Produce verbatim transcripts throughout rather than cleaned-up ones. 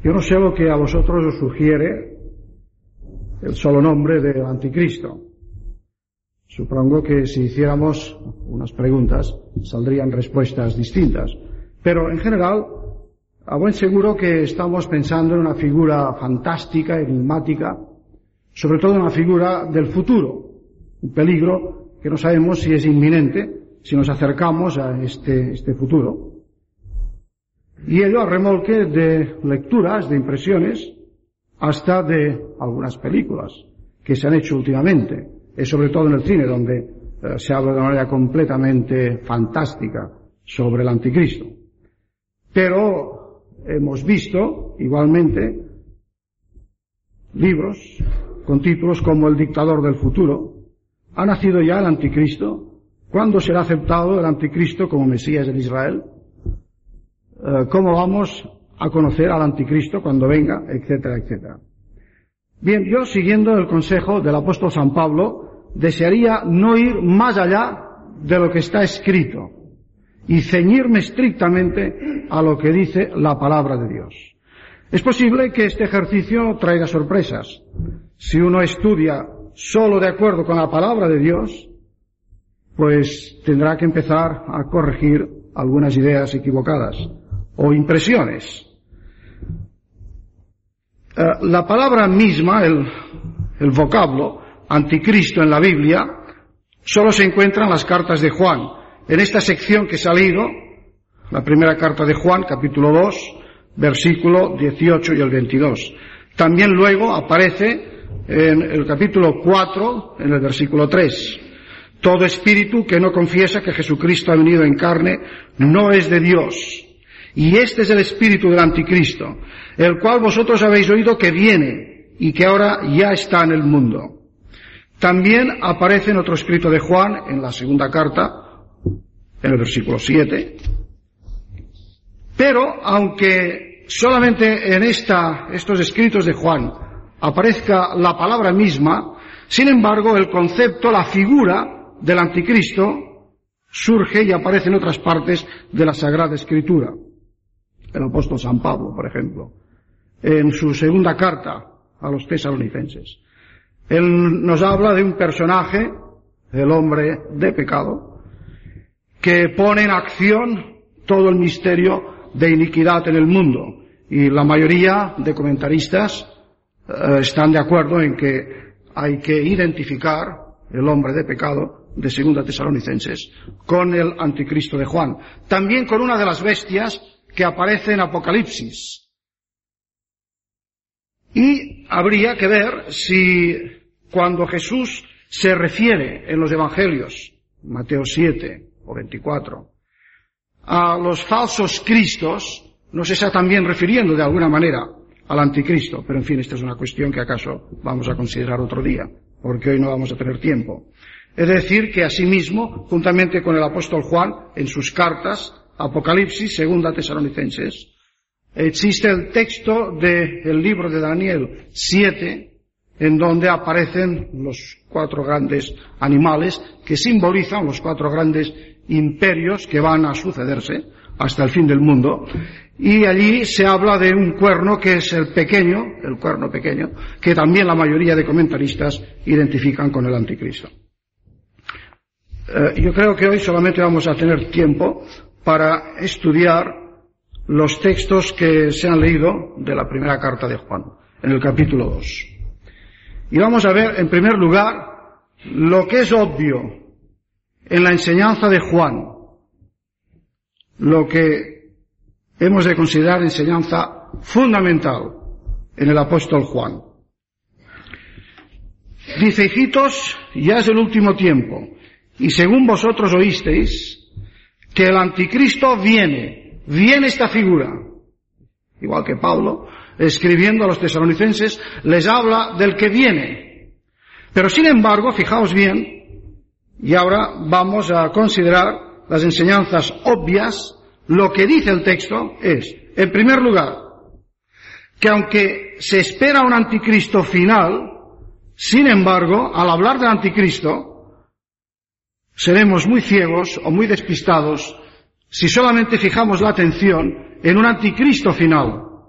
Yo no sé lo que a vosotros os sugiere el solo nombre del anticristo. Supongo que si hiciéramos unas preguntas saldrían respuestas distintas. Pero en general, a buen seguro que estamos pensando en una figura fantástica, enigmática, sobre todo en una figura del futuro, un peligro que no sabemos si es inminente, si nos acercamos a este, este futuro. Y ello a remolque de lecturas, de impresiones, hasta de algunas películas que se han hecho últimamente, es sobre todo en el cine, donde eh, se habla de una manera completamente fantástica sobre el anticristo. Pero hemos visto, igualmente, libros con títulos como El dictador del futuro. ¿Ha nacido ya el anticristo? ¿Cuándo será aceptado el anticristo como Mesías en Israel? Eh, ¿Cómo vamos a conocer al anticristo cuando venga? Etcétera, etcétera. Bien, yo, siguiendo el consejo del apóstol San Pablo, desearía no ir más allá de lo que está escrito y ceñirme estrictamente a lo que dice la palabra de Dios. Es posible que este ejercicio traiga sorpresas. Si uno estudia solo de acuerdo con la palabra de Dios, pues tendrá que empezar a corregir algunas ideas equivocadas o impresiones. Uh, la palabra misma, el, el vocablo anticristo en la Biblia, solo se encuentra en las cartas de Juan. En esta sección que se ha leído, la primera carta de Juan, capítulo dos, versículo dieciocho y el veintidós. También luego aparece en el capítulo cuatro, en el versículo tres. Todo espíritu que no confiesa que Jesucristo ha venido en carne no es de Dios. Y este es el espíritu del anticristo, el cual vosotros habéis oído que viene y que ahora ya está en el mundo. También aparece en otro escrito de Juan, en la segunda carta, en el versículo siete. Pero, aunque solamente en esta, estos escritos de Juan aparezca la palabra misma, sin embargo, el concepto, la figura del anticristo surge y aparece en otras partes de la Sagrada Escritura. El apóstol San Pablo, por ejemplo, en su segunda carta a los tesalonicenses. Él nos habla de un personaje, el hombre de pecado, que pone en acción todo el misterio de iniquidad en el mundo. Y la mayoría de comentaristas eh, están de acuerdo en que hay que identificar el hombre de pecado de segunda Tesalonicenses con el anticristo de Juan. También con una de las bestias que aparece en Apocalipsis. Y habría que ver si cuando Jesús se refiere en los evangelios, Mateo siete o veinticuatro, a los falsos cristos, no se está también refiriendo de alguna manera al anticristo, pero en fin, esta es una cuestión que acaso vamos a considerar otro día, porque hoy no vamos a tener tiempo. Es decir, que asimismo, juntamente con el apóstol Juan, en sus cartas, Apocalipsis, segunda Tesalonicenses, existe el texto del libro de Daniel siete, en donde aparecen los cuatro grandes animales que simbolizan los cuatro grandes imperios que van a sucederse hasta el fin del mundo. Y allí se habla de un cuerno que es el pequeño, el cuerno pequeño, que también la mayoría de comentaristas identifican con el anticristo. Eh, yo creo que hoy solamente vamos a tener tiempo para estudiar los textos que se han leído de la primera carta de Juan, en el capítulo dos. Y vamos a ver, en primer lugar, lo que es obvio en la enseñanza de Juan, lo que hemos de considerar enseñanza fundamental en el apóstol Juan. Dice: hijitos, ya es el último tiempo, y según vosotros oísteis, que el anticristo viene, viene esta figura. Igual que Pablo, escribiendo a los tesalonicenses, les habla del que viene. Pero sin embargo, fijaos bien, y ahora vamos a considerar las enseñanzas obvias. Lo que dice el texto es, en primer lugar, que aunque se espera un anticristo final, sin embargo, al hablar del anticristo, seremos muy ciegos o muy despistados si solamente fijamos la atención en un anticristo final,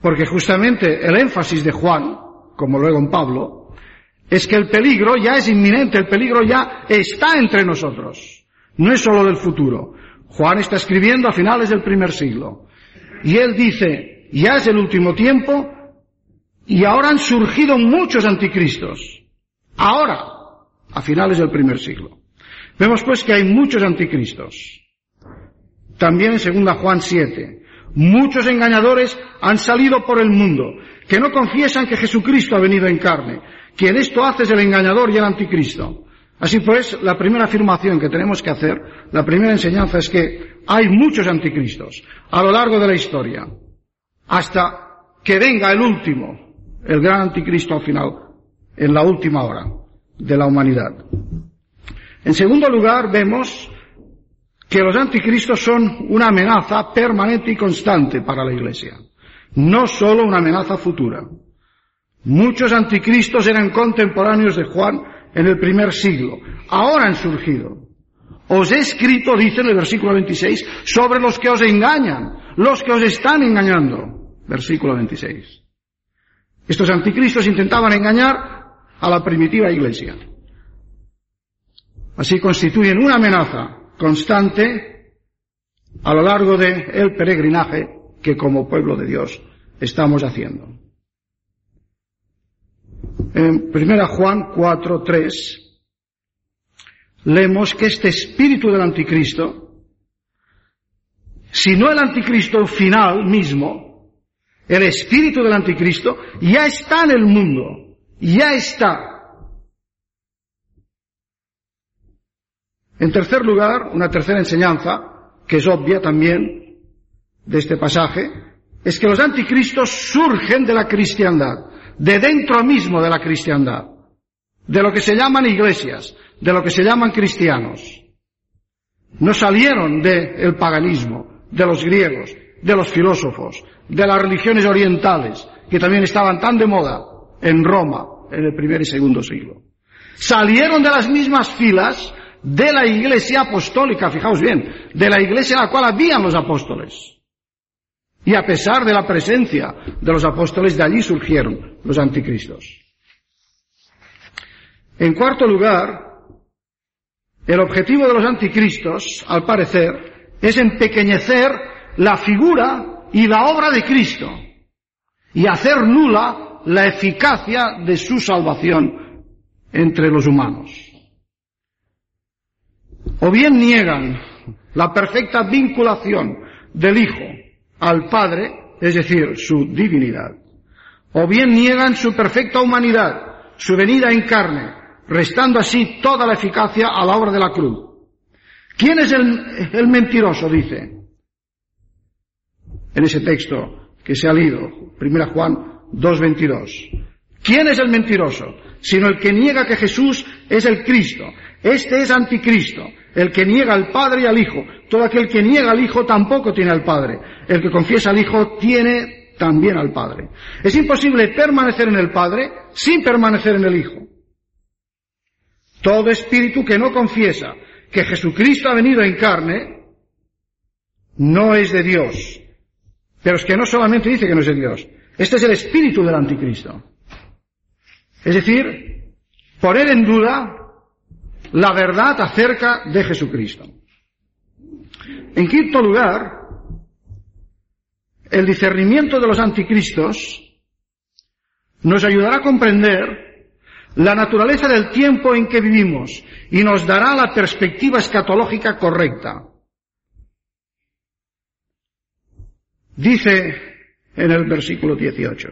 Porque justamente el énfasis de Juan, como luego en Pablo, es que el peligro ya es inminente, el peligro ya está entre nosotros. No es solo del futuro. Juan está escribiendo a finales del primer siglo. Y él dice, ya es el último tiempo y ahora han surgido muchos anticristos. Ahora, a finales del primer siglo. Vemos pues que hay muchos anticristos. También en segunda Juan siete. Muchos engañadores han salido por el mundo, que no confiesan que Jesucristo ha venido en carne. Quien esto hace es el engañador y el anticristo. Así pues, la primera afirmación que tenemos que hacer, la primera enseñanza es que hay muchos anticristos a lo largo de la historia, hasta que venga el último, el gran anticristo al final, en la última hora de la humanidad. En segundo lugar, vemos que los anticristos son una amenaza permanente y constante para la Iglesia, no solo una amenaza futura. Muchos anticristos eran contemporáneos de Juan en el primer siglo. Ahora han surgido. Os he escrito, dice en el versículo veintiséis, sobre los que os engañan, los que os están engañando. Versículo veintiséis. Estos anticristos intentaban engañar a la primitiva Iglesia. Así constituyen una amenaza constante a lo largo del peregrinaje que como pueblo de Dios estamos haciendo. En primera Juan cuatro tres leemos que este espíritu del anticristo, si no el anticristo final mismo, el espíritu del anticristo ya está en el mundo, ya está. En tercer lugar, una tercera enseñanza, que es obvia también de este pasaje, es que los anticristos surgen de la cristiandad, de dentro mismo de la cristiandad, de lo que se llaman iglesias, de lo que se llaman cristianos. No salieron del paganismo, de los griegos, de los filósofos, de las religiones orientales, que también estaban tan de moda en Roma en el primer y segundo siglo. Salieron de las mismas filas de la iglesia apostólica, fijaos bien, de la iglesia en la cual habían los apóstoles. Y a pesar de la presencia de los apóstoles, de allí surgieron los anticristos. En cuarto lugar, el objetivo de los anticristos, al parecer, es empequeñecer la figura y la obra de Cristo y hacer nula la eficacia de su salvación entre los humanos. O bien niegan la perfecta vinculación del Hijo al Padre, es decir, su divinidad, o bien niegan su perfecta humanidad, su venida en carne, restando así toda la eficacia a la obra de la cruz. ¿Quién es el, el mentiroso? Dice en ese texto que se ha leído, primera Juan dos veintidós. ¿Quién es el mentiroso? Sino el que niega que Jesús es el Cristo. Este es anticristo, el que niega al Padre y al Hijo. Todo aquel que niega al Hijo tampoco tiene al Padre. El que confiesa al Hijo tiene también al Padre. Es imposible permanecer en el Padre sin permanecer en el Hijo. Todo espíritu que no confiesa que Jesucristo ha venido en carne no es de Dios. Pero es que no solamente dice que no es de Dios. Este es el espíritu del anticristo. Es decir, poner en duda la verdad acerca de Jesucristo. En quinto lugar, el discernimiento de los anticristos nos ayudará a comprender la naturaleza del tiempo en que vivimos y nos dará la perspectiva escatológica correcta. Dice en el versículo dieciocho: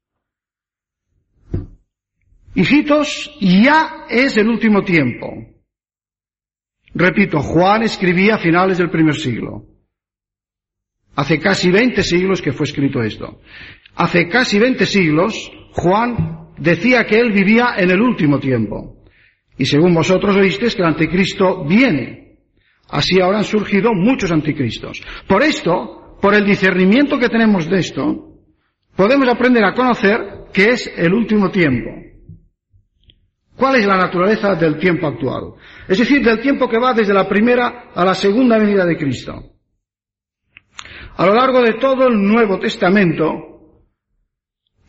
hijitos, ya es el último tiempo. Repito, Juan escribía a finales del primer siglo. Hace casi veinte siglos que fue escrito esto. Hace casi veinte siglos, Juan decía que él vivía en el último tiempo. Y según vosotros oísteis que el anticristo viene. Así ahora han surgido muchos anticristos. Por esto, por el discernimiento que tenemos de esto, podemos aprender a conocer qué es el último tiempo. ¿Cuál es la naturaleza del tiempo actual? Es decir, del tiempo que va desde la primera a la segunda venida de Cristo. A lo largo de todo el Nuevo Testamento,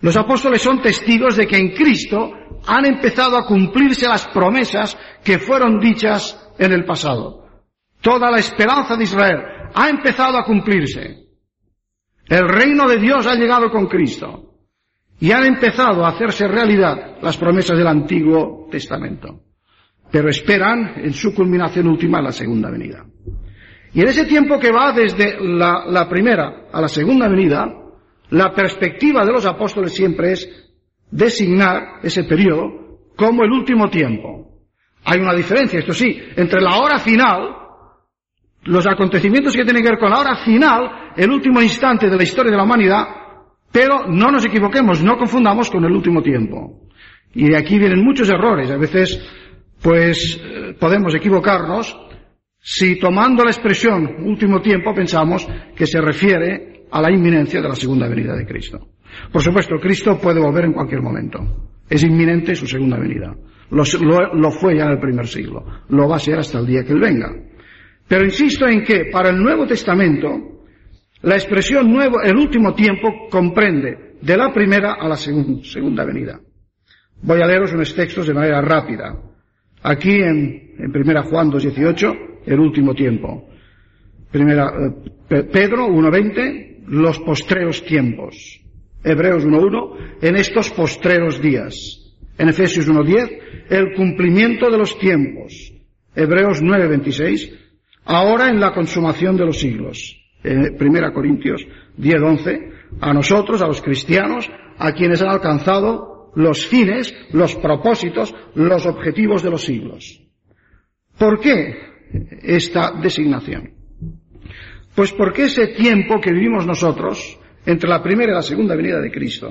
Los apóstoles son testigos de que en Cristo han empezado a cumplirse las promesas que fueron dichas en el pasado. Toda la esperanza de Israel ha empezado a cumplirse. El reino de Dios ha llegado con Cristo. Y han empezado a hacerse realidad las promesas del Antiguo Testamento. Pero esperan en su culminación última la segunda venida. Y en ese tiempo que va desde la, la primera a la segunda venida, la perspectiva de los apóstoles siempre es designar ese periodo como el último tiempo. Hay una diferencia, esto sí, entre la hora final, los acontecimientos que tienen que ver con la hora final, el último instante de la historia de la humanidad, pero no nos equivoquemos, no confundamos con el último tiempo. Y de aquí vienen muchos errores. A veces, pues, podemos equivocarnos si tomando la expresión último tiempo pensamos que se refiere a la inminencia de la segunda venida de Cristo. Por supuesto, Cristo puede volver en cualquier momento. Es inminente su segunda venida. Lo, lo, lo fue ya en el primer siglo. Lo va a ser hasta el día que Él venga. Pero insisto en que para el Nuevo Testamento la expresión nuevo, el último tiempo, comprende de la primera a la segun, segunda venida. Voy a leeros unos textos de manera rápida. Aquí en, en primera Juan dos dieciocho, el último tiempo. Primera, eh, Pedro uno veinte, los postreros tiempos. Hebreos uno uno, en estos postreros días. En Efesios uno diez, el cumplimiento de los tiempos. Hebreos nueve veintiséis, ahora en la consumación de los siglos. En primera Corintios diez once, a nosotros, a los cristianos, a quienes han alcanzado los fines, los propósitos, los objetivos de los siglos. ¿Por qué esta designación? Pues porque ese tiempo que vivimos nosotros, entre la primera y la segunda venida de Cristo,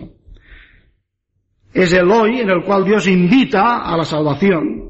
es el hoy en el cual Dios invita a la salvación,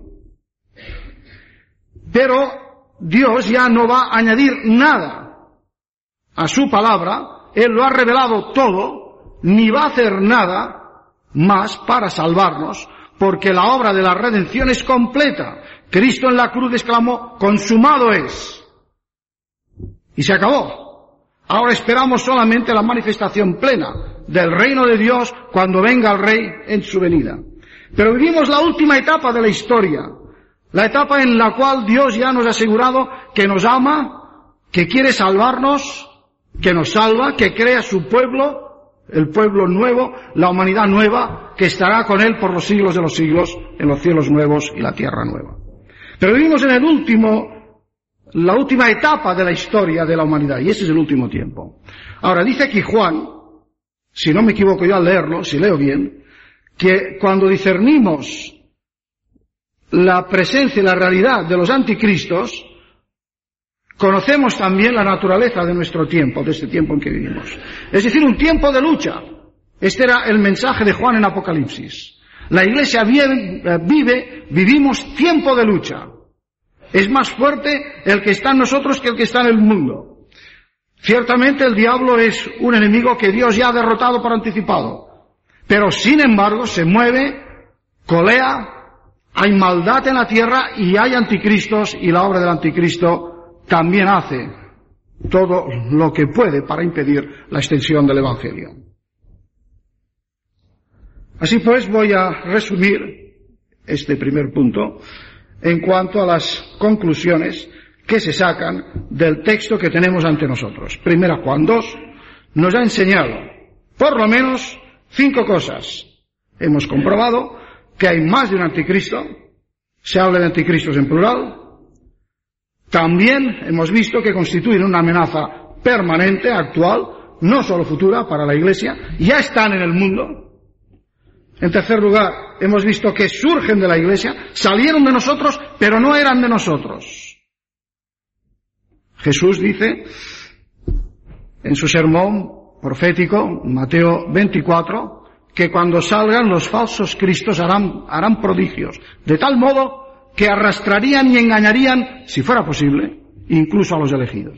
pero Dios ya no va a añadir nada a su palabra. Él lo ha revelado todo, ni va a hacer nada más para salvarnos, porque la obra de la redención es completa. Cristo en la cruz exclamó, consumado es. Y se acabó. Ahora esperamos solamente la manifestación plena del reino de Dios cuando venga el Rey en su venida. Pero vivimos la última etapa de la historia, la etapa en la cual Dios ya nos ha asegurado que nos ama, que quiere salvarnos, que nos salva, que crea su pueblo, el pueblo nuevo, la humanidad nueva, que estará con Él por los siglos de los siglos, en los cielos nuevos y la tierra nueva. Pero vivimos en el último, la última etapa de la historia de la humanidad, y ese es el último tiempo. Ahora, dice aquí Juan, si no me equivoco yo al leerlo, si leo bien, que cuando discernimos la presencia y la realidad de los anticristos, conocemos también la naturaleza de nuestro tiempo, de este tiempo en que vivimos. Es decir, un tiempo de lucha. Este era el mensaje de Juan en Apocalipsis. La Iglesia vive, vive, vivimos tiempo de lucha. Es más fuerte el que está en nosotros que el que está en el mundo. Ciertamente el diablo es un enemigo que Dios ya ha derrotado por anticipado. Pero sin embargo se mueve, colea, hay maldad en la tierra y hay anticristos, y la obra del anticristo también hace todo lo que puede para impedir la extensión del Evangelio. Así pues, voy a resumir este primer punto en cuanto a las conclusiones que se sacan del texto que tenemos ante nosotros. Primera Juan dos nos ha enseñado, por lo menos, cinco cosas. Hemos comprobado que hay más de un anticristo, se habla de anticristos en plural. También hemos visto que constituyen una amenaza permanente, actual, no solo futura, para la Iglesia. Ya están en el mundo. En tercer lugar, hemos visto que surgen de la Iglesia, salieron de nosotros, pero no eran de nosotros. Jesús dice en su sermón profético, Mateo veinticuatro, que cuando salgan los falsos cristos harán, harán prodigios, de tal modo que arrastrarían y engañarían, si fuera posible, incluso a los elegidos.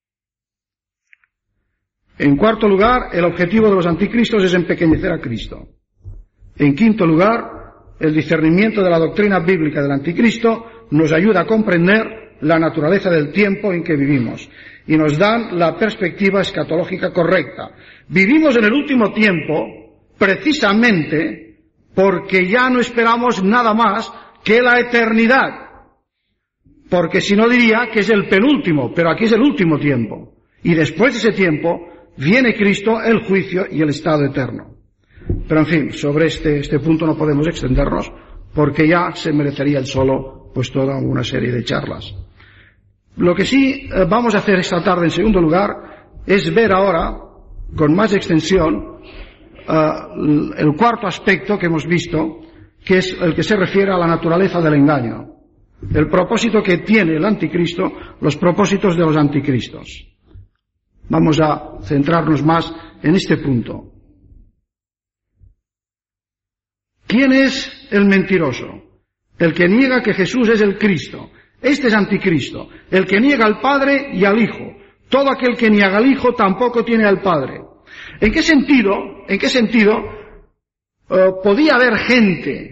En cuarto lugar, el objetivo de los anticristos es empequeñecer a Cristo. En quinto lugar, el discernimiento de la doctrina bíblica del anticristo nos ayuda a comprender la naturaleza del tiempo en que vivimos y nos dan la perspectiva escatológica correcta. Vivimos en el último tiempo precisamente porque ya no esperamos nada más que la eternidad. Porque si no diría que es el penúltimo, pero aquí es el último tiempo. Y después de ese tiempo viene Cristo, el juicio y el estado eterno. Pero en fin, sobre este, este punto no podemos extendernos porque ya se merecería el solo pues toda una serie de charlas. Lo que sí eh, vamos a hacer esta tarde en segundo lugar es ver ahora con más extensión uh, el cuarto aspecto que hemos visto, que es el que se refiere a la naturaleza del engaño. El propósito que tiene el anticristo, los propósitos de los anticristos. Vamos a centrarnos más en este punto. ¿Quién es el mentiroso? El que niega que Jesús es el Cristo. Este es anticristo. El que niega al Padre y al Hijo. Todo aquel que niega al Hijo tampoco tiene al Padre. ¿En qué sentido, en qué sentido uh, podía haber gente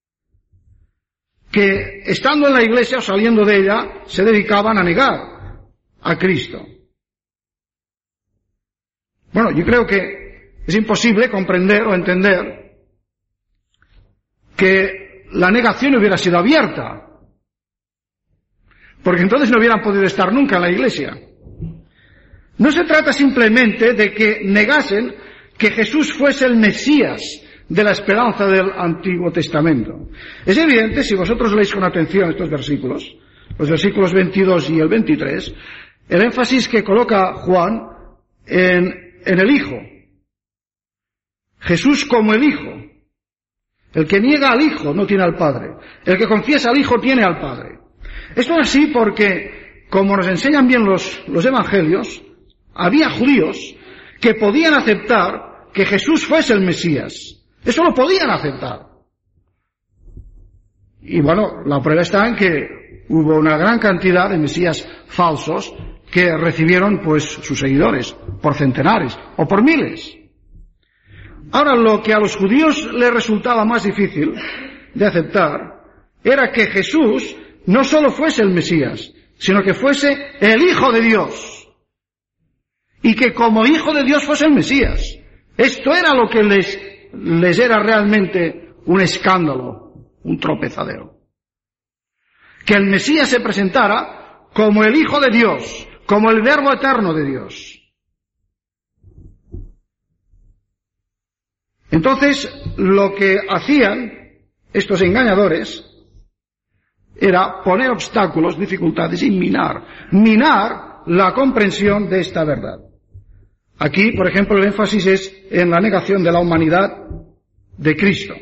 que estando en la iglesia o saliendo de ella se dedicaban a negar a Cristo? Bueno, yo creo que es imposible comprender o entender que la negación hubiera sido abierta, porque entonces no hubieran podido estar nunca en la iglesia. No se trata simplemente de que negasen que Jesús fuese el Mesías de la esperanza del Antiguo Testamento. Es evidente, si vosotros leéis con atención estos versículos, los versículos veintidós y el veintitrés, el énfasis que coloca Juan en, en el Hijo. Jesús como el Hijo. El que niega al Hijo no tiene al Padre. El que confiesa al Hijo tiene al Padre. Esto es así porque, como nos enseñan bien los, los evangelios, había judíos que podían aceptar que Jesús fuese el Mesías. Eso lo podían aceptar. Y bueno, la prueba está en que hubo una gran cantidad de mesías falsos que recibieron pues sus seguidores por centenares o por miles. Ahora, lo que a los judíos les resultaba más difícil de aceptar era que Jesús no solo fuese el Mesías, sino que fuese el Hijo de Dios. Y que como Hijo de Dios fuese el Mesías. Esto era lo que les, les era realmente un escándalo, un tropezadero. Que el Mesías se presentara como el Hijo de Dios, como el Verbo eterno de Dios. Entonces, lo que hacían estos engañadores era poner obstáculos, dificultades y minar, minar la comprensión de esta verdad. Aquí, por ejemplo, el énfasis es en la negación de la humanidad de Cristo.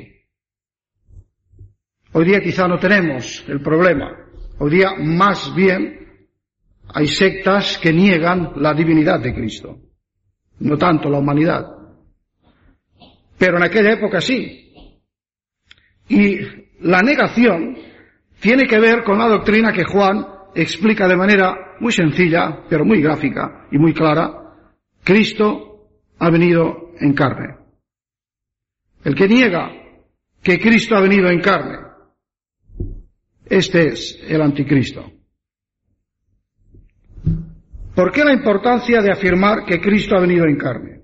Hoy día quizá no tenemos el problema. Hoy día, más bien, hay sectas que niegan la divinidad de Cristo. No tanto la humanidad. Pero en aquella época sí. Y la negación tiene que ver con la doctrina que Juan explica de manera muy sencilla, pero muy gráfica y muy clara. Cristo ha venido en carne. El que niega que Cristo ha venido en carne, este es el anticristo. ¿Por qué la importancia de afirmar que Cristo ha venido en carne?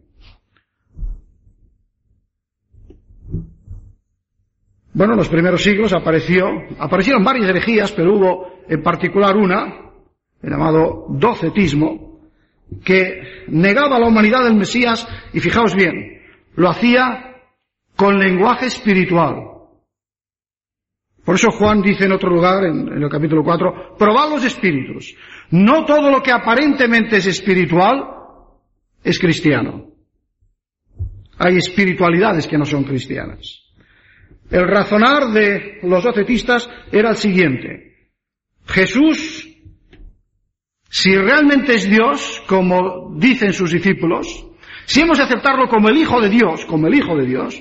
Bueno, en los primeros siglos apareció, aparecieron varias herejías, pero hubo en particular una, el llamado docetismo, que negaba a la humanidad del Mesías, y fijaos bien, lo hacía con lenguaje espiritual. Por eso Juan dice en otro lugar, en, en el capítulo cuatro, probad los espíritus. No todo lo que aparentemente es espiritual es cristiano. Hay espiritualidades que no son cristianas. El razonar de los docetistas era el siguiente: Jesús, si realmente es Dios, como dicen sus discípulos, si hemos de aceptarlo como el Hijo de Dios, como el Hijo de Dios,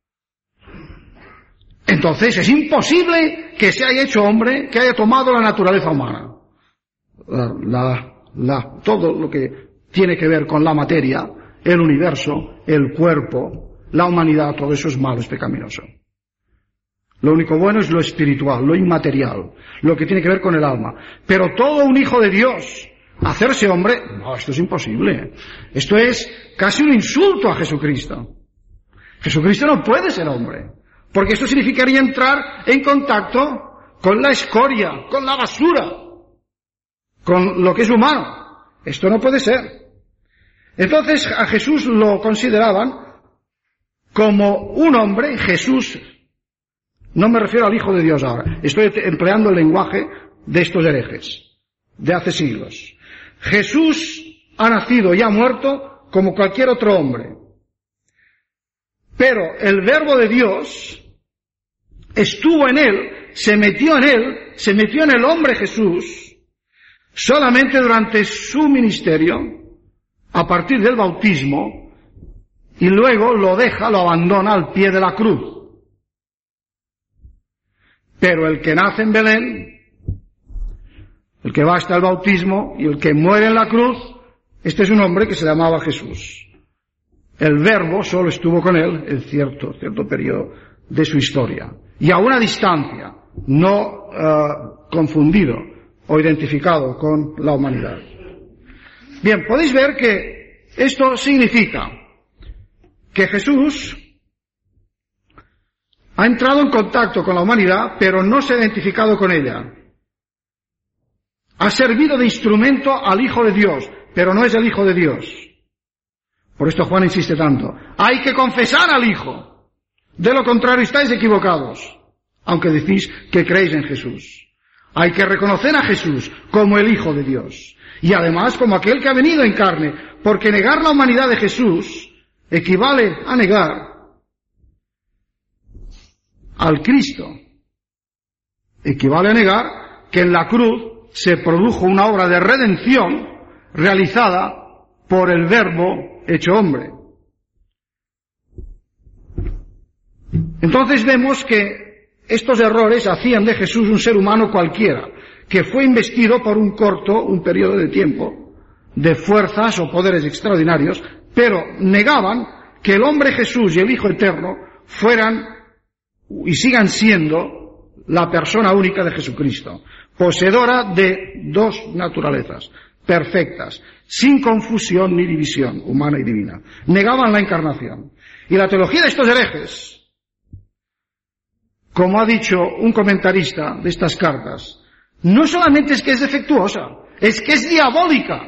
entonces es imposible que se haya hecho hombre, que haya tomado la naturaleza humana. La, la, la, todo lo que tiene que ver con la materia, el universo, el cuerpo, la humanidad, todo eso es malo, es pecaminoso. Lo único bueno es lo espiritual, lo inmaterial, lo que tiene que ver con el alma. Pero todo un hijo de Dios, hacerse hombre, no, esto es imposible. Esto es casi un insulto a Jesucristo. Jesucristo no puede ser hombre, porque esto significaría entrar en contacto con la escoria, con la basura, con lo que es humano. Esto no puede ser. Entonces a Jesús lo consideraban como un hombre. Jesús, no me refiero al Hijo de Dios ahora, estoy empleando el lenguaje de estos herejes de hace siglos. Jesús ha nacido y ha muerto como cualquier otro hombre, pero el Verbo de Dios estuvo en él, se metió en él, se metió en el hombre Jesús solamente durante su ministerio, a partir del bautismo, y luego lo deja, lo abandona al pie de la cruz. Pero el que nace en Belén, el que va hasta el bautismo y el que muere en la cruz, este es un hombre que se llamaba Jesús. El Verbo solo estuvo con él en cierto, cierto periodo de su historia, y a una distancia, no uh, confundido o identificado con la humanidad. Bien, podéis ver que esto significa que Jesús ha entrado en contacto con la humanidad, pero no se ha identificado con ella. Ha servido de instrumento al Hijo de Dios, pero no es el Hijo de Dios. Por esto Juan insiste tanto. Hay que confesar al Hijo. De lo contrario estáis equivocados, aunque decís que creéis en Jesús. Hay que reconocer a Jesús como el Hijo de Dios, y además como aquel que ha venido en carne, porque negar la humanidad de Jesús equivale a negar al Cristo. Equivale a negar que en la cruz se produjo una obra de redención realizada por el Verbo hecho hombre. Entonces vemos que estos errores hacían de Jesús un ser humano cualquiera, que fue investido por un corto, un periodo de tiempo, de fuerzas o poderes extraordinarios, pero negaban que el hombre Jesús y el Hijo Eterno fueran y sigan siendo la persona única de Jesucristo, poseedora de dos naturalezas perfectas, sin confusión ni división humana y divina. Negaban la encarnación. Y la teología de estos herejes, como ha dicho un comentarista de estas cartas, no solamente es que es defectuosa, es que es diabólica.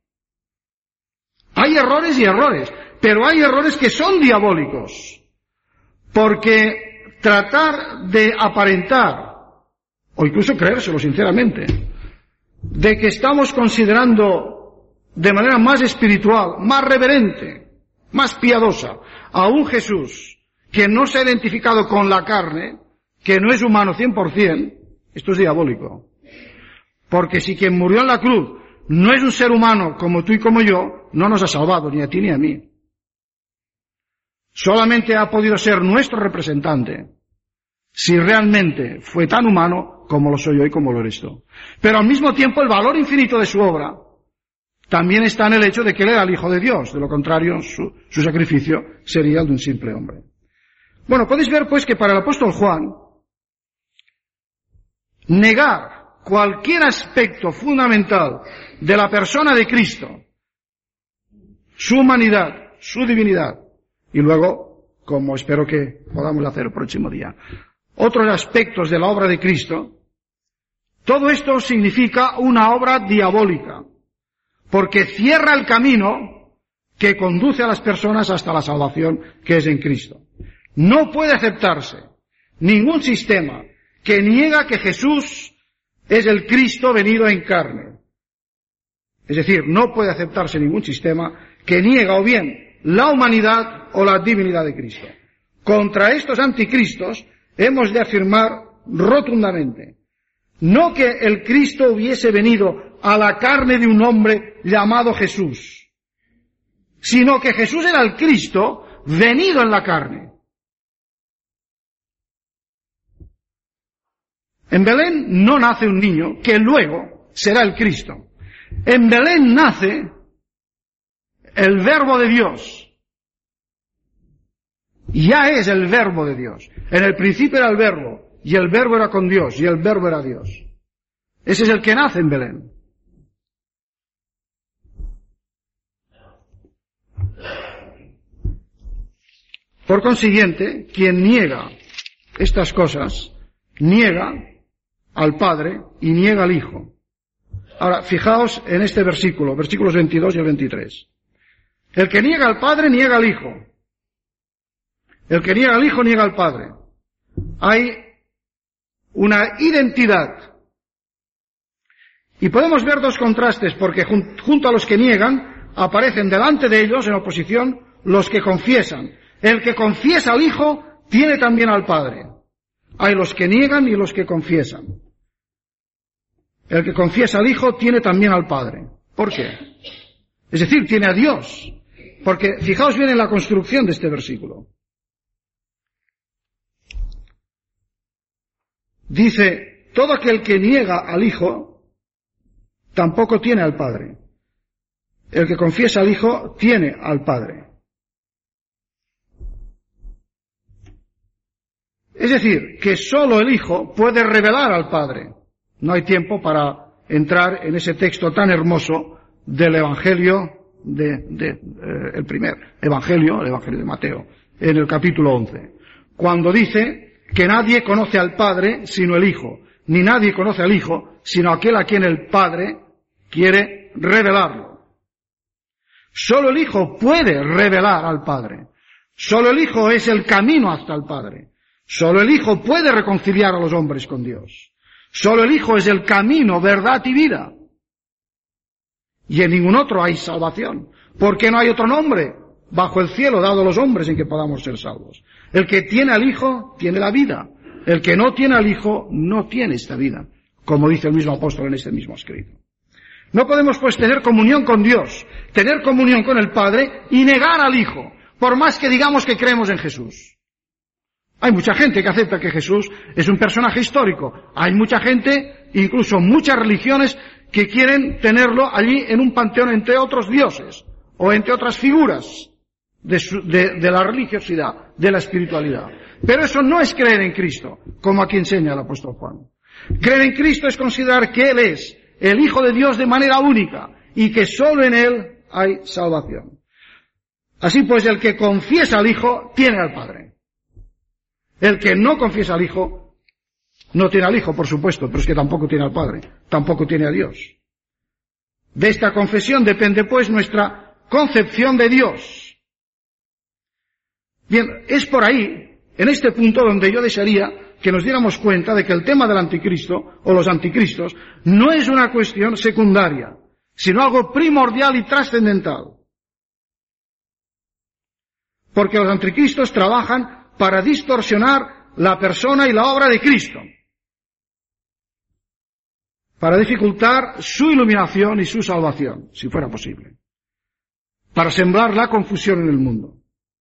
Hay errores y errores, pero hay errores que son diabólicos, porque tratar de aparentar, o incluso creérselo sinceramente, de que estamos considerando de manera más espiritual, más reverente, más piadosa a un Jesús que no se ha identificado con la carne, que no es humano cien por cien, esto es diabólico. Porque si quien murió en la cruz no es un ser humano como tú y como yo, no nos ha salvado ni a ti ni a mí. Solamente ha podido ser nuestro representante si realmente fue tan humano como lo soy yo y como lo eres tú. Pero al mismo tiempo el valor infinito de su obra también está en el hecho de que él era el Hijo de Dios. De lo contrario, su, su sacrificio sería el de un simple hombre. Bueno, podéis ver pues que para el apóstol Juan, negar cualquier aspecto fundamental de la persona de Cristo, su humanidad, su divinidad, y luego, como espero que podamos hacer el próximo día, otros aspectos de la obra de Cristo, todo esto significa una obra diabólica, porque cierra el camino que conduce a las personas hasta la salvación que es en Cristo. No puede aceptarse ningún sistema que niega que Jesús es el Cristo venido en carne. Es decir, no puede aceptarse ningún sistema que niega o bien la humanidad o la divinidad de Cristo. Contra estos anticristos hemos de afirmar rotundamente, no que el Cristo hubiese venido a la carne de un hombre llamado Jesús, sino que Jesús era el Cristo venido en la carne. En Belén no nace un niño que luego será el Cristo. En Belén nace el Verbo de Dios. Ya es el Verbo de Dios. En el principio era el Verbo, y el Verbo era con Dios, y el Verbo era Dios. Ese es el que nace en Belén. Por consiguiente, quien niega estas cosas, niega al Padre y niega al Hijo. Ahora, fijaos en este versículo, versículos veintidós y el veintitrés. El que niega al Padre, niega al Hijo. El que niega al Hijo, niega al Padre. Hay una identidad. Y podemos ver dos contrastes, porque junto a los que niegan, aparecen delante de ellos, en oposición, los que confiesan. El que confiesa al Hijo, tiene también al Padre. Hay los que niegan y los que confiesan. El que confiesa al Hijo, tiene también al Padre. ¿Por qué? Es decir, tiene a Dios. Porque fijaos bien en la construcción de este versículo. Dice, todo aquel que niega al Hijo, tampoco tiene al Padre. El que confiesa al Hijo, tiene al Padre. Es decir, que sólo el Hijo puede revelar al Padre. No hay tiempo para entrar en ese texto tan hermoso del Evangelio, de, de eh, el primer Evangelio, el Evangelio de Mateo, en el capítulo once, cuando dice que nadie conoce al Padre sino el Hijo, ni nadie conoce al Hijo sino aquel a quien el Padre quiere revelarlo. Sólo el Hijo puede revelar al Padre. Sólo el Hijo es el camino hasta el Padre. Sólo el Hijo puede reconciliar a los hombres con Dios. Sólo el Hijo es el camino, verdad y vida. Y en ningún otro hay salvación. Porque no hay otro nombre bajo el cielo dado a los hombres en que podamos ser salvos. El que tiene al Hijo, tiene la vida. El que no tiene al Hijo, no tiene esta vida. Como dice el mismo apóstol en este mismo escrito. No podemos pues tener comunión con Dios, tener comunión con el Padre y negar al Hijo, por más que digamos que creemos en Jesús. Hay mucha gente que acepta que Jesús es un personaje histórico. Hay mucha gente, incluso muchas religiones, que quieren tenerlo allí en un panteón entre otros dioses o entre otras figuras de, su, de, de la religiosidad, de la espiritualidad. Pero eso no es creer en Cristo, como aquí enseña el apóstol Juan. Creer en Cristo es considerar que Él es el Hijo de Dios de manera única y que sólo en Él hay salvación. Así pues, el que confiesa al Hijo tiene al Padre. El que no confiesa al Hijo, no tiene al Hijo, por supuesto, pero es que tampoco tiene al Padre, tampoco tiene a Dios. De esta confesión depende, pues, nuestra concepción de Dios. Bien, es por ahí, en este punto, donde yo desearía que nos diéramos cuenta de que el tema del anticristo, o los anticristos, no es una cuestión secundaria, sino algo primordial y trascendental. Porque los anticristos trabajan para distorsionar la persona y la obra de Cristo, para dificultar su iluminación y su salvación, si fuera posible, para sembrar la confusión en el mundo.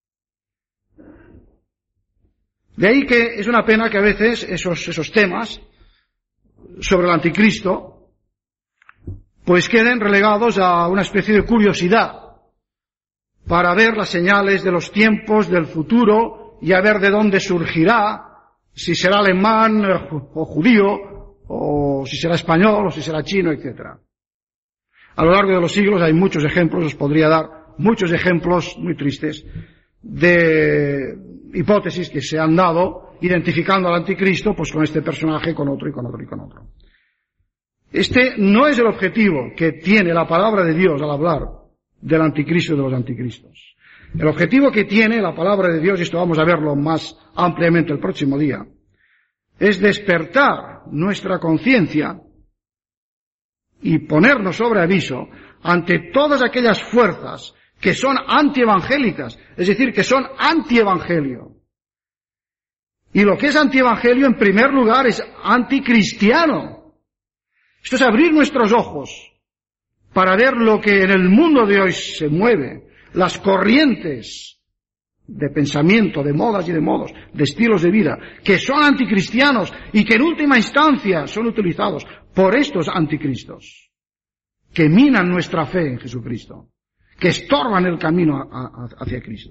De ahí que es una pena que a veces esos, esos temas sobre el anticristo pues queden relegados a una especie de curiosidad para ver las señales de los tiempos, del futuro, y a ver de dónde surgirá, si será alemán o judío, o si será español, o si será chino, etcétera. A lo largo de los siglos hay muchos ejemplos, os podría dar muchos ejemplos muy tristes de hipótesis que se han dado identificando al anticristo pues con este personaje, con otro y con otro y con otro. Este no es el objetivo que tiene la palabra de Dios al hablar del anticristo y de los anticristos. El objetivo que tiene la palabra de Dios, y esto vamos a verlo más ampliamente el próximo día, es despertar nuestra conciencia y ponernos sobre aviso ante todas aquellas fuerzas que son antievangélicas, es decir, que son antievangelio. Y lo que es antievangelio, en primer lugar, es anticristiano. Esto es abrir nuestros ojos para ver lo que en el mundo de hoy se mueve, las corrientes de pensamiento, de modas y de modos, de estilos de vida, que son anticristianos y que en última instancia son utilizados por estos anticristos, que minan nuestra fe en Jesucristo, que estorban el camino a, a, hacia Cristo.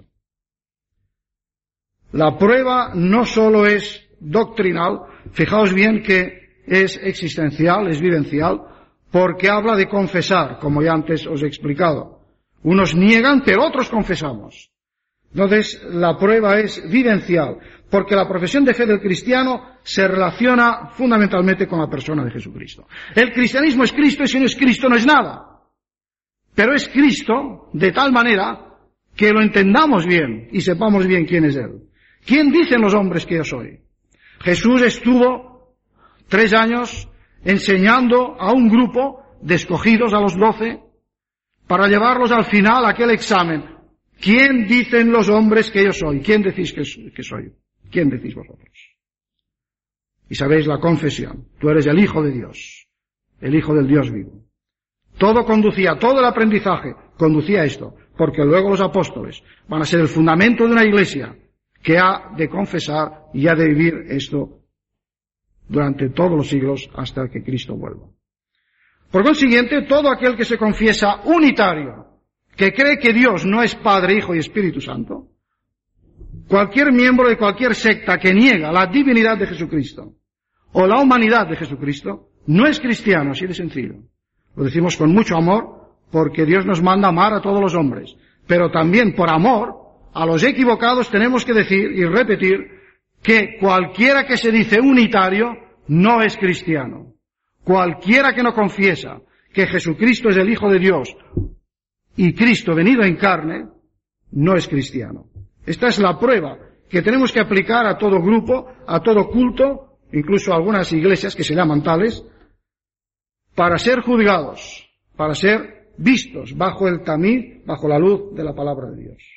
La prueba no solo es doctrinal, fijaos bien que es existencial, es vivencial, porque habla de confesar, como ya antes os he explicado. Unos niegan, pero otros confesamos. Entonces, la prueba es vivencial, porque la profesión de fe del cristiano se relaciona fundamentalmente con la persona de Jesucristo. El cristianismo es Cristo y si no es Cristo no es nada. Pero es Cristo de tal manera que lo entendamos bien y sepamos bien quién es Él. ¿Quién dicen los hombres que yo soy? Jesús estuvo tres años enseñando a un grupo de escogidos, a los doce, para llevarlos al final a aquel examen. ¿Quién dicen los hombres que yo soy? ¿Quién decís que soy? ¿Quién decís vosotros? Y sabéis la confesión. Tú eres el Hijo de Dios, el Hijo del Dios vivo. Todo conducía, todo el aprendizaje conducía a esto, porque luego los apóstoles van a ser el fundamento de una iglesia que ha de confesar y ha de vivir esto durante todos los siglos hasta que Cristo vuelva. Por consiguiente, todo aquel que se confiesa unitario, que cree que Dios no es Padre, Hijo y Espíritu Santo, cualquier miembro de cualquier secta que niega la divinidad de Jesucristo o la humanidad de Jesucristo, no es cristiano, así de sencillo. Lo decimos con mucho amor, porque Dios nos manda amar a todos los hombres. Pero también por amor a los equivocados tenemos que decir y repetir que cualquiera que se dice unitario no es cristiano. Cualquiera que no confiesa que Jesucristo es el Hijo de Dios y Cristo venido en carne, no es cristiano. Esta es la prueba que tenemos que aplicar a todo grupo, a todo culto, incluso a algunas iglesias que se llaman tales, para ser juzgados, para ser vistos bajo el tamiz, bajo la luz de la palabra de Dios.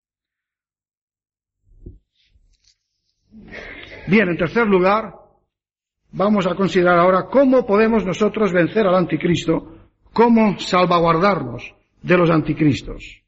Bien, en tercer lugar, vamos a considerar ahora cómo podemos nosotros vencer al anticristo, cómo salvaguardarnos de los anticristos.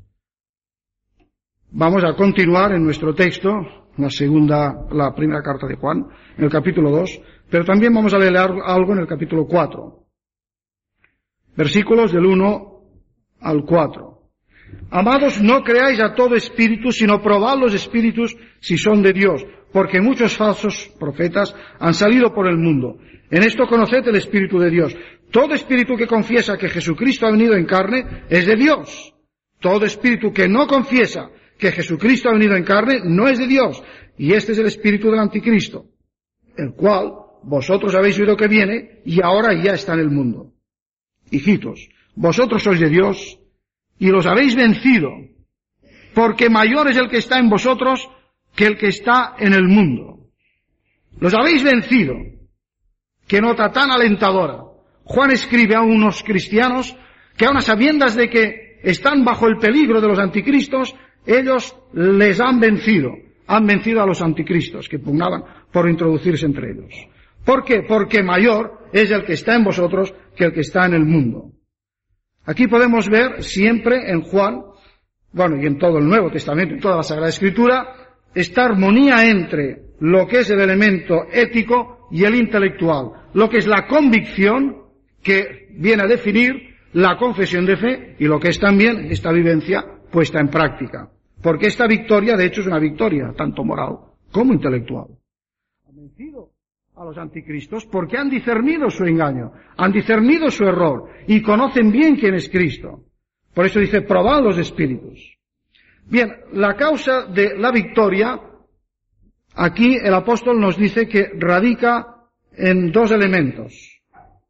Vamos a continuar en nuestro texto, la segunda, la primera carta de Juan, en el capítulo dos, pero también vamos a leer algo en el capítulo cuatro. Versículos del uno al cuatro. Amados, no creáis a todo espíritu, sino probad los espíritus si son de Dios, porque muchos falsos profetas han salido por el mundo. En esto conoced el Espíritu de Dios. Todo espíritu que confiesa que Jesucristo ha venido en carne es de Dios. Todo espíritu que no confiesa que Jesucristo ha venido en carne no es de Dios. Y este es el espíritu del anticristo, el cual vosotros habéis oído que viene y ahora ya está en el mundo. Hijitos, vosotros sois de Dios y los habéis vencido, porque mayor es el que está en vosotros que el que está en el mundo. Los habéis vencido. Qué nota tan alentadora. Juan escribe a unos cristianos que aun a sabiendas de que están bajo el peligro de los anticristos, ellos les han vencido. Han vencido a los anticristos que pugnaban por introducirse entre ellos. ¿Por qué? Porque mayor es el que está en vosotros que el que está en el mundo. Aquí podemos ver siempre en Juan, bueno, y en todo el Nuevo Testamento, en toda la Sagrada Escritura, esta armonía entre lo que es el elemento ético y el intelectual, lo que es la convicción que viene a definir la confesión de fe y lo que es también esta vivencia puesta en práctica. Porque esta victoria, de hecho, es una victoria tanto moral como intelectual. Han vencido a los anticristos porque han discernido su engaño, han discernido su error y conocen bien quién es Cristo. Por eso dice, probad los espíritus. Bien, la causa de la victoria, aquí el apóstol nos dice que radica en dos elementos.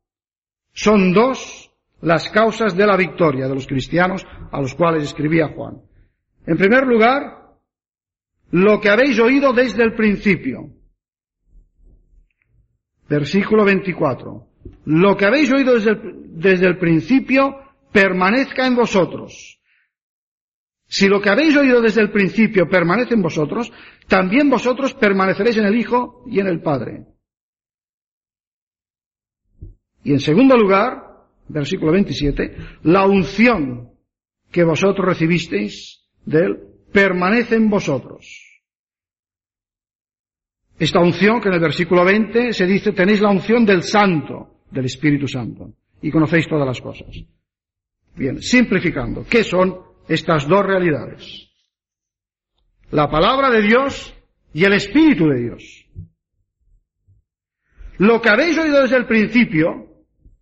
Son dos las causas de la victoria de los cristianos a los cuales escribía Juan. En primer lugar, lo que habéis oído desde el principio. Versículo veinticuatro. Lo que habéis oído desde el, desde el principio permanezca en vosotros. Si lo que habéis oído desde el principio permanece en vosotros, también vosotros permaneceréis en el Hijo y en el Padre. Y en segundo lugar, versículo veintisiete, la unción que vosotros recibisteis de Él permanece en vosotros. Esta unción que en el versículo veinte se dice, tenéis la unción del Santo, del Espíritu Santo, y conocéis todas las cosas. Bien, simplificando, ¿qué son estas dos realidades? La palabra de Dios y el Espíritu de Dios. Lo que habéis oído desde el principio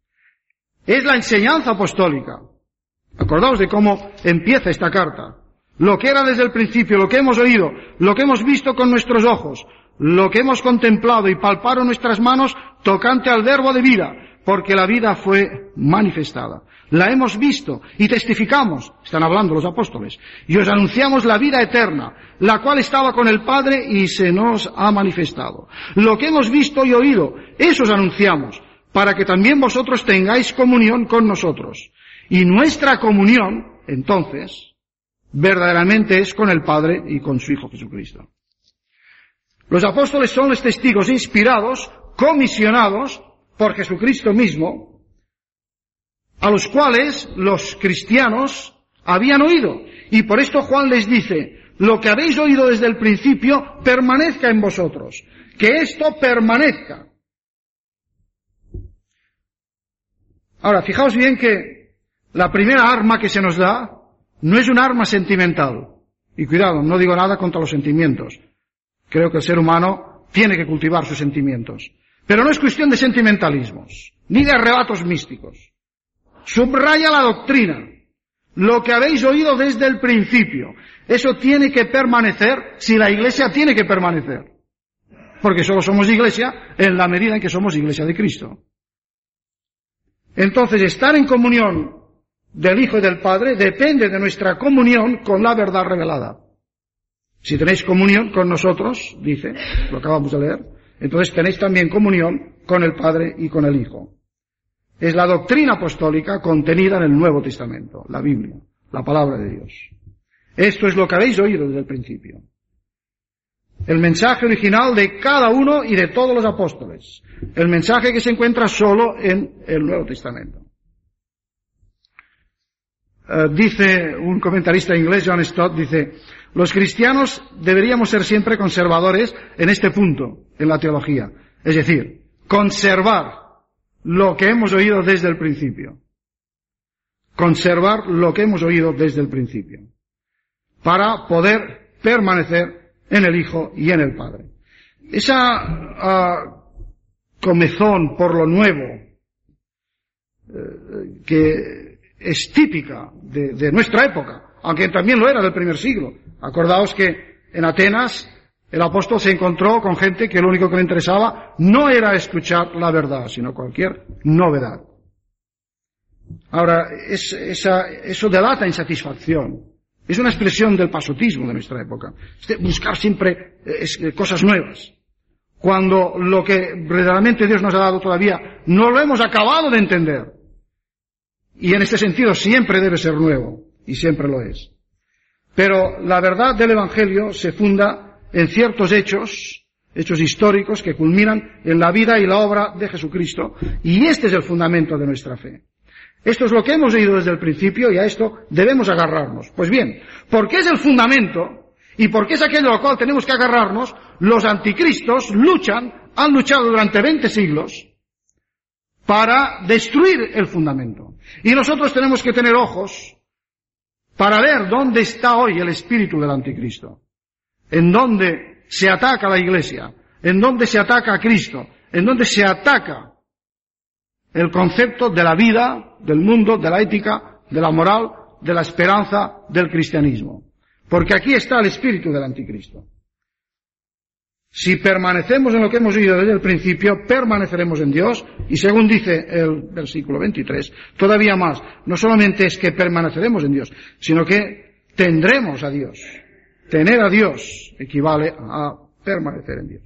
es la enseñanza apostólica. Acordaos de cómo empieza esta carta. lo que era desde el principio, lo que hemos oído, lo que hemos visto con nuestros ojos, lo que hemos contemplado y palpado en nuestras manos tocante al verbo de vida, porque la vida fue manifestada. La hemos visto y testificamos, están hablando los apóstoles, y os anunciamos la vida eterna, la cual estaba con el Padre y se nos ha manifestado. Lo que hemos visto y oído, eso os anunciamos, para que también vosotros tengáis comunión con nosotros. Y nuestra comunión, entonces, verdaderamente es con el Padre y con su Hijo Jesucristo. Los apóstoles son los testigos inspirados, comisionados por Jesucristo mismo, a los cuales los cristianos habían oído. Y por esto Juan les dice, lo que habéis oído desde el principio permanezca en vosotros, que esto permanezca. Ahora, fijaos bien que la primera arma que se nos da no es un arma sentimental. Y cuidado, no digo nada contra los sentimientos. Creo que el ser humano tiene que cultivar sus sentimientos. Pero no es cuestión de sentimentalismos, ni de arrebatos místicos. Subraya la doctrina, lo que habéis oído desde el principio. Eso tiene que permanecer si la Iglesia tiene que permanecer. Porque solo somos Iglesia en la medida en que somos Iglesia de Cristo. Entonces, estar en comunión del Hijo y del Padre depende de nuestra comunión con la verdad revelada. Si tenéis comunión con nosotros, dice, lo acabamos de leer, entonces tenéis también comunión con el Padre y con el Hijo. Es la doctrina apostólica contenida en el Nuevo Testamento, la Biblia, la palabra de Dios. Esto es lo que habéis oído desde el principio. El mensaje original de cada uno y de todos los apóstoles. El mensaje que se encuentra solo en el Nuevo Testamento. Uh, dice un comentarista inglés, John Stott, dice, los cristianos deberíamos ser siempre conservadores en este punto, en la teología. Es decir, conservar lo que hemos oído desde el principio. Conservar lo que hemos oído desde el principio. Para poder permanecer en el Hijo y en el Padre. Esa uh, comezón por lo nuevo, uh, que es típica de, de nuestra época, aunque también lo era del primer siglo. Acordaos que en Atenas el apóstol se encontró con gente que lo único que le interesaba no era escuchar la verdad, sino cualquier novedad. Ahora, es, esa, eso delata insatisfacción. Es una expresión del pasotismo de nuestra época. Es de buscar siempre es, cosas nuevas. Cuando lo que verdaderamente Dios nos ha dado todavía no lo hemos acabado de entender. Y en este sentido siempre debe ser nuevo. Y siempre lo es. Pero la verdad del Evangelio se funda en ciertos hechos, hechos históricos que culminan en la vida y la obra de Jesucristo. Y este es el fundamento de nuestra fe. Esto es lo que hemos oído desde el principio y a esto debemos agarrarnos. Pues bien, porque es el fundamento y porque es aquello a lo cual tenemos que agarrarnos, los anticristos luchan, han luchado durante veinte siglos para destruir el fundamento. Y nosotros tenemos que tener ojos para ver dónde está hoy el espíritu del anticristo, en dónde se ataca a la Iglesia, en dónde se ataca a Cristo, en dónde se ataca el concepto de la vida, del mundo, de la ética, de la moral, de la esperanza, del cristianismo. Porque aquí está el espíritu del anticristo. Si permanecemos en lo que hemos oído desde el principio, permaneceremos en Dios, y según dice el versículo veintitrés, todavía más, no solamente es que permaneceremos en Dios, sino que tendremos a Dios. Tener a Dios equivale a permanecer en Dios.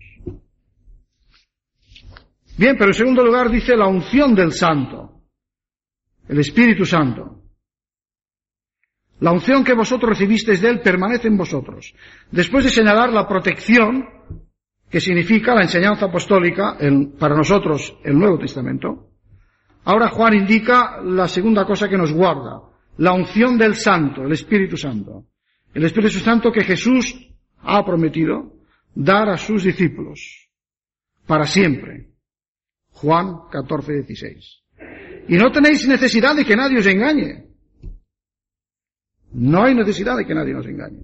Bien, pero en segundo lugar dice la unción del Santo, el Espíritu Santo. La unción que vosotros recibisteis de Él permanece en vosotros. Después de señalar la protección, que significa la enseñanza apostólica, el, para nosotros el Nuevo Testamento, ahora Juan indica la segunda cosa que nos guarda, la unción del Santo, el Espíritu Santo. El Espíritu Santo que Jesús ha prometido dar a sus discípulos para siempre. Juan catorce, dieciséis. Y no tenéis necesidad de que nadie os engañe. No hay necesidad de que nadie nos engañe.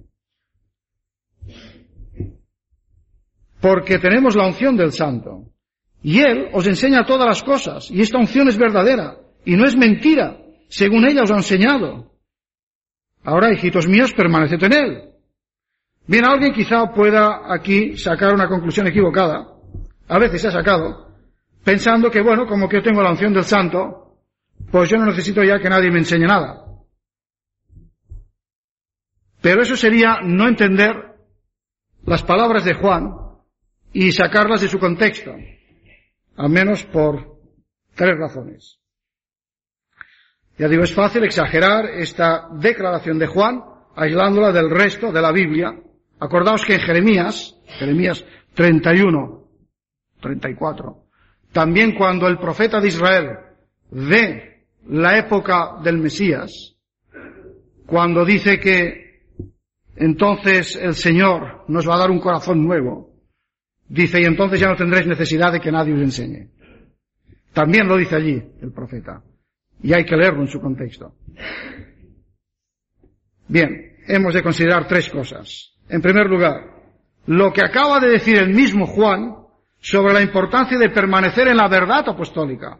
Porque tenemos la unción del Santo. Y Él os enseña todas las cosas. Y esta unción es verdadera. Y no es mentira, según ella os ha enseñado. Ahora, hijitos míos, permaneced en él. Bien, alguien quizá pueda aquí sacar una conclusión equivocada, a veces se ha sacado, pensando que, bueno, como que yo tengo la unción del Santo, pues yo no necesito ya que nadie me enseñe nada. Pero eso sería no entender las palabras de Juan y sacarlas de su contexto, al menos por tres razones. Ya digo, es fácil exagerar esta declaración de Juan, aislándola del resto de la Biblia. Acordaos que en Jeremías, Jeremías treinta y uno, treinta y cuatro, también cuando el profeta de Israel ve la época del Mesías, cuando dice que entonces el Señor nos va a dar un corazón nuevo, dice, y entonces ya no tendréis necesidad de que nadie os enseñe. También lo dice allí el profeta. Y hay que leerlo en su contexto. Bien, hemos de considerar tres cosas. En primer lugar, lo que acaba de decir el mismo Juan sobre la importancia de permanecer en la verdad apostólica.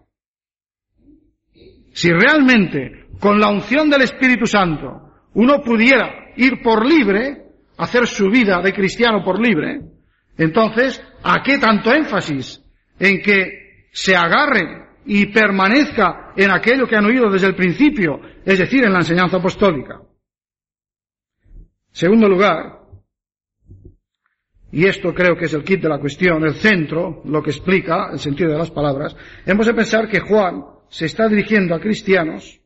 Si realmente, con la unción del Espíritu Santo, uno pudiera ir por libre, hacer su vida de cristiano por libre, entonces, ¿a qué tanto énfasis en que se agarre y permanezca en aquello que han oído desde el principio, es decir, en la enseñanza apostólica? Segundo lugar, y esto creo que es el kit de la cuestión, el centro, lo que explica el sentido de las palabras, hemos de pensar que Juan se está dirigiendo a cristianos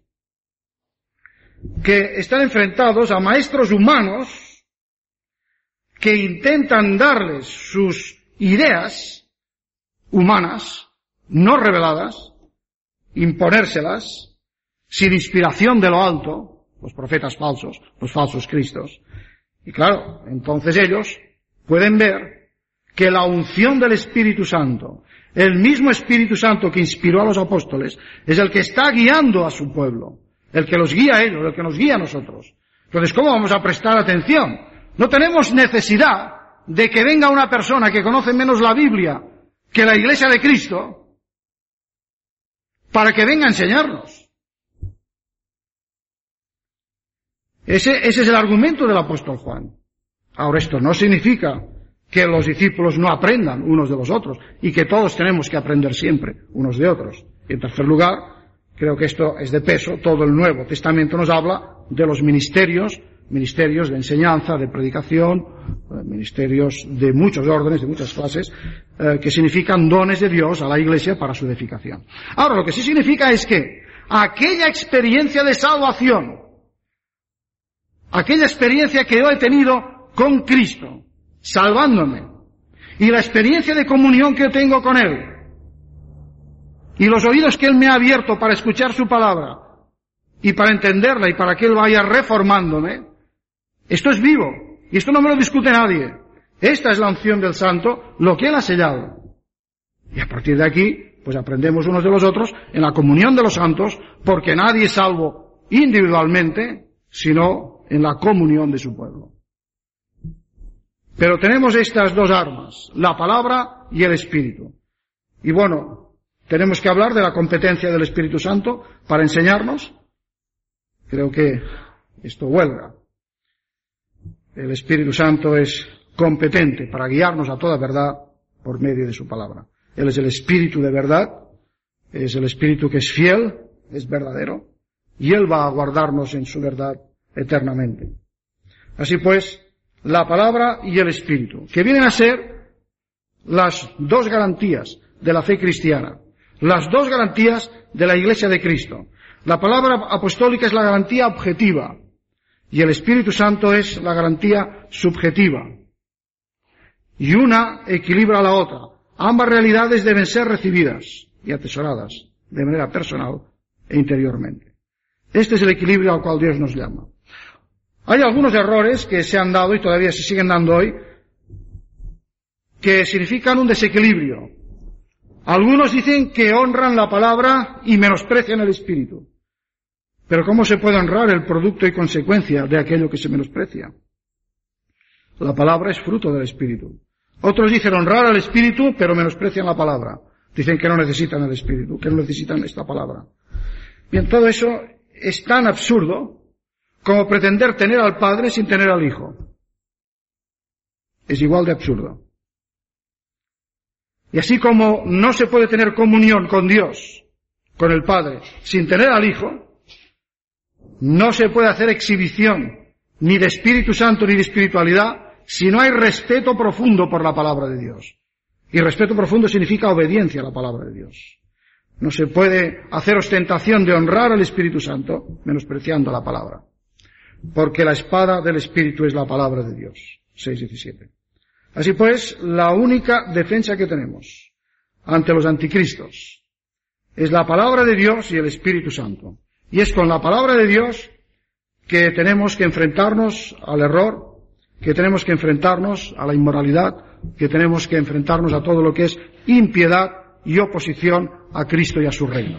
que están enfrentados a maestros humanos que intentan darles sus ideas humanas, no reveladas, imponérselas, sin inspiración de lo alto, los profetas falsos, los falsos cristos. Y claro, entonces ellos pueden ver que la unción del Espíritu Santo, el mismo Espíritu Santo que inspiró a los apóstoles, es el que está guiando a su pueblo, el que los guía a ellos, el que nos guía a nosotros. Entonces, ¿cómo vamos a prestar atención? No tenemos necesidad de que venga una persona que conoce menos la Biblia que la Iglesia de Cristo para que venga a enseñarnos. Ese, ese es el argumento del apóstol Juan. Ahora, esto no significa que los discípulos no aprendan unos de los otros y que todos tenemos que aprender siempre unos de otros. Y en tercer lugar, creo que esto es de peso, todo el Nuevo Testamento nos habla de los ministerios, ministerios de enseñanza, de predicación, ministerios de muchos órdenes, de muchas clases, eh, que significan dones de Dios a la Iglesia para su edificación. Ahora, lo que sí significa es que aquella experiencia de salvación, aquella experiencia que yo he tenido con Cristo, salvándome, y la experiencia de comunión que yo tengo con Él, y los oídos que Él me ha abierto para escuchar su palabra, y para entenderla, y para que Él vaya reformándome, esto es vivo, y esto no me lo discute nadie. Esta es la unción del Santo, lo que Él ha sellado. Y a partir de aquí, pues aprendemos unos de los otros en la comunión de los santos, porque nadie es salvo individualmente, sino en la comunión de su pueblo. Pero tenemos estas dos armas, la palabra y el Espíritu. Y bueno, tenemos que hablar de la competencia del Espíritu Santo para enseñarnos. Creo que esto huelga. El Espíritu Santo es competente para guiarnos a toda verdad por medio de su palabra. Él es el Espíritu de verdad, es el Espíritu que es fiel, es verdadero, y Él va a guardarnos en su verdad eternamente. Así pues, la palabra y el Espíritu, que vienen a ser las dos garantías de la fe cristiana, las dos garantías de la Iglesia de Cristo. La palabra apostólica es la garantía objetiva y el Espíritu Santo es la garantía subjetiva. Y una equilibra a la otra. Ambas realidades deben ser recibidas y atesoradas de manera personal e interiormente. Este es el equilibrio al cual Dios nos llama. Hay algunos errores que se han dado y todavía se siguen dando hoy que significan un desequilibrio. Algunos dicen que honran la palabra y menosprecian el Espíritu. Pero ¿cómo se puede honrar el producto y consecuencia de aquello que se menosprecia? La palabra es fruto del Espíritu. Otros dicen honrar al Espíritu, pero menosprecian la palabra. Dicen que no necesitan el Espíritu, que no necesitan esta palabra. Bien, todo eso es tan absurdo como pretender tener al Padre sin tener al Hijo. Es igual de absurdo. Y así como no se puede tener comunión con Dios, con el Padre, sin tener al Hijo, no se puede hacer exhibición ni de Espíritu Santo ni de espiritualidad si no hay respeto profundo por la palabra de Dios. Y respeto profundo significa obediencia a la palabra de Dios. No se puede hacer ostentación de honrar al Espíritu Santo menospreciando la palabra. Porque la espada del Espíritu es la palabra de Dios. seis diecisiete. Así pues, la única defensa que tenemos ante los anticristos es la palabra de Dios y el Espíritu Santo. Y es con la palabra de Dios que tenemos que enfrentarnos al error, que tenemos que enfrentarnos a la inmoralidad, que tenemos que enfrentarnos a todo lo que es impiedad y oposición a Cristo y a su reino.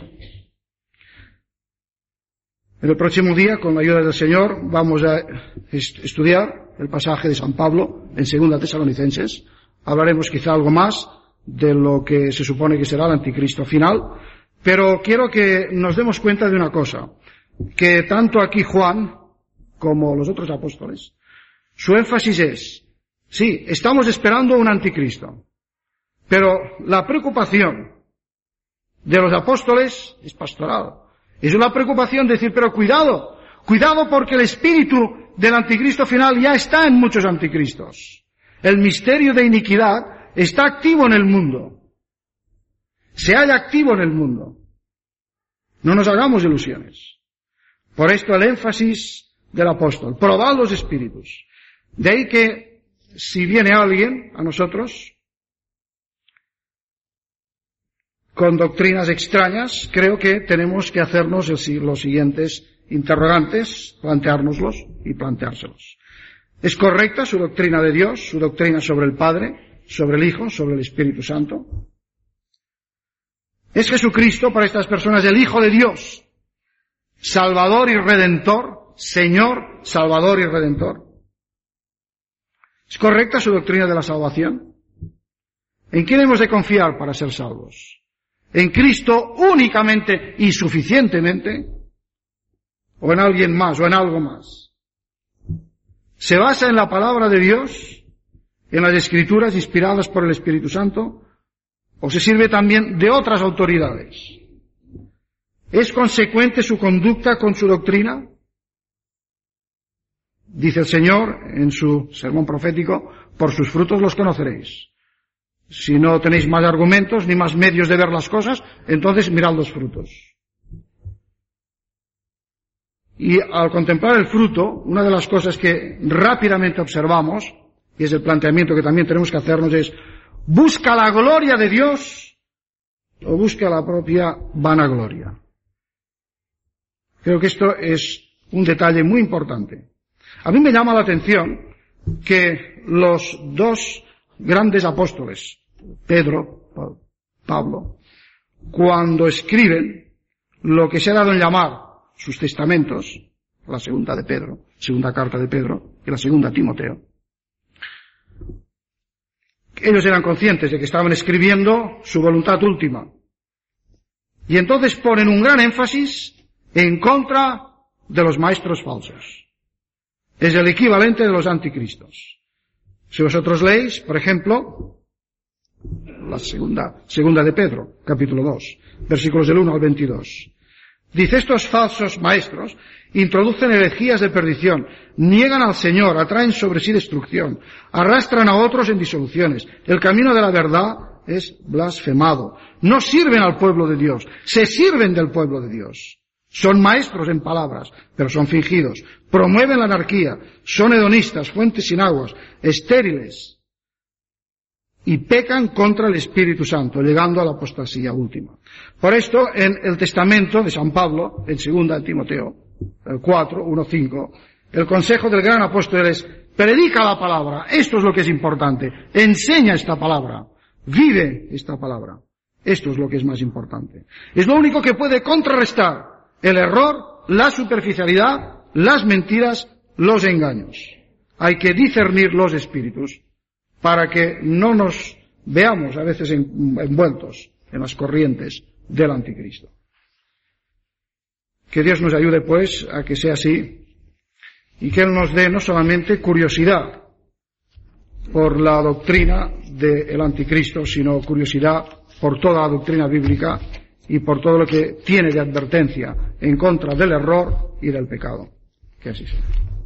En el próximo día, con la ayuda del Señor, vamos a estudiar el pasaje de San Pablo en Segunda Tesalonicenses. Hablaremos quizá algo más de lo que se supone que será el anticristo final, pero quiero que nos demos cuenta de una cosa, que tanto aquí Juan como los otros apóstoles, su énfasis es, sí, estamos esperando un anticristo, pero la preocupación de los apóstoles es pastoral. Es una preocupación de decir, pero cuidado, cuidado porque el espíritu del anticristo final ya está en muchos anticristos. El misterio de iniquidad está activo en el mundo. Se halla activo en el mundo. No nos hagamos ilusiones. Por esto el énfasis del apóstol, probad los espíritus. De ahí que si viene alguien a nosotros con doctrinas extrañas, creo que tenemos que hacernos los siguientes interrogantes, planteárnoslos y planteárselos. ¿Es correcta su doctrina de Dios, su doctrina sobre el Padre, sobre el Hijo, sobre el Espíritu Santo? ¿Es Jesucristo para estas personas el Hijo de Dios, Salvador y Redentor, Señor, Salvador y Redentor? ¿Es correcta su doctrina de la salvación? ¿En quién hemos de confiar para ser salvos? ¿En Cristo únicamente y suficientemente? ¿O en alguien más, o en algo más? ¿Se basa en la palabra de Dios, en las Escrituras inspiradas por el Espíritu Santo? ¿O se sirve también de otras autoridades? ¿Es consecuente su conducta con su doctrina? Dice el Señor en su sermón profético, por sus frutos los conoceréis. Si no tenéis más argumentos ni más medios de ver las cosas, entonces mirad los frutos. Y al contemplar el fruto, una de las cosas que rápidamente observamos, y es el planteamiento que también tenemos que hacernos, es, ¿busca la gloria de Dios o busca la propia vanagloria? Creo que esto es un detalle muy importante. A mí me llama la atención que los dos grandes apóstoles, Pedro, Pablo, cuando escriben lo que se ha dado en llamar sus testamentos, la segunda de Pedro, segunda carta de Pedro y la segunda a Timoteo, ellos eran conscientes de que estaban escribiendo su voluntad última. Y entonces ponen un gran énfasis en contra de los maestros falsos. Es el equivalente de los anticristos. Si vosotros leéis, por ejemplo, la segunda, segunda de Pedro, capítulo dos, versículos del uno al veintidós. Dice, estos falsos maestros introducen herejías de perdición, niegan al Señor, atraen sobre sí destrucción, arrastran a otros en disoluciones. El camino de la verdad es blasfemado. No sirven al pueblo de Dios, se sirven del pueblo de Dios. Son maestros en palabras, pero son fingidos. Promueven la anarquía, son hedonistas, fuentes sin aguas, estériles. Y pecan contra el Espíritu Santo, llegando a la apostasía última. Por esto, en el testamento de San Pablo, en segunda de Timoteo, el cuatro, uno, cinco, el consejo del gran apóstol es, predica la palabra, esto es lo que es importante, enseña esta palabra, vive esta palabra, esto es lo que es más importante. Es lo único que puede contrarrestar el error, la superficialidad, las mentiras, los engaños. Hay que discernir los espíritus para que no nos veamos a veces envueltos en las corrientes del anticristo. Que Dios nos ayude, pues, a que sea así y que Él nos dé no solamente curiosidad por la doctrina del anticristo, sino curiosidad por toda la doctrina bíblica y por todo lo que tiene de advertencia en contra del error y del pecado. Que así sea.